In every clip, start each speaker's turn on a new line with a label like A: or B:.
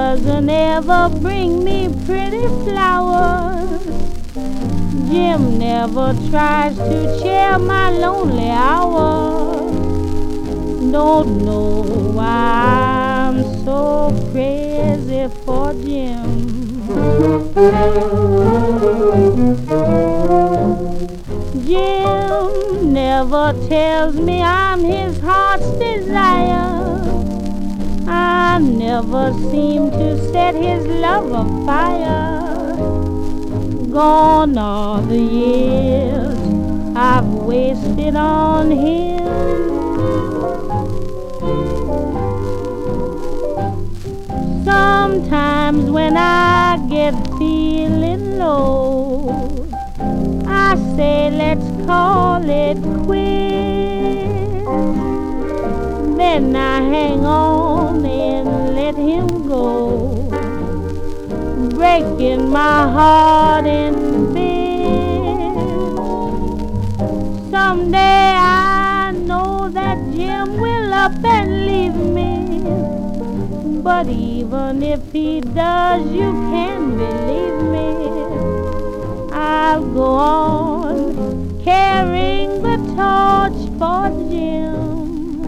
A: doesn't ever bring me pretty flowers. Jim never tries to share my lonely hours. Don't know why I'm so crazy for Jim. Jim never tells me I'm his heart's desire. I never seem to set his love afire. Gone are the years I've wasted on him. Sometimes when I get feeling low, I say let's call it quits. Then I hang on and let him go, breaking my heart in bits. Someday I know that Jim will up and leave me. But even if he does, you can believe me, I'll go on carrying the torch for Jim.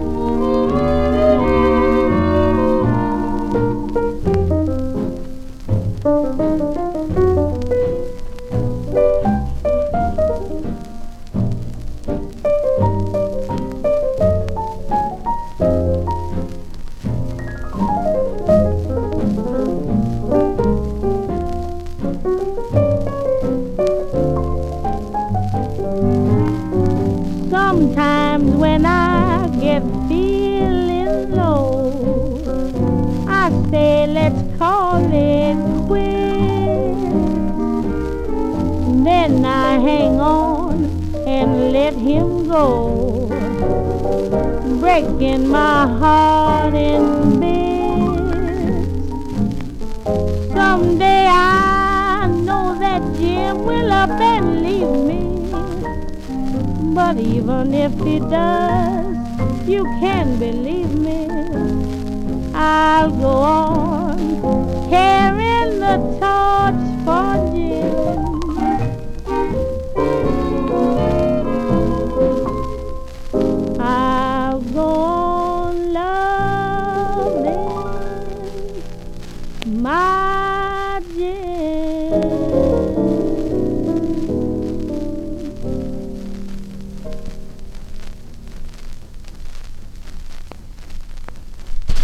A: Sometimes when I get feeling low, I say let's call it quits. Then I hang on and let him go, breaking my heart in bits. Someday I know that Jim will up and leave me. But even if he does, you can believe me, I'll go on carrying the torch for Jim. I'll go on loving my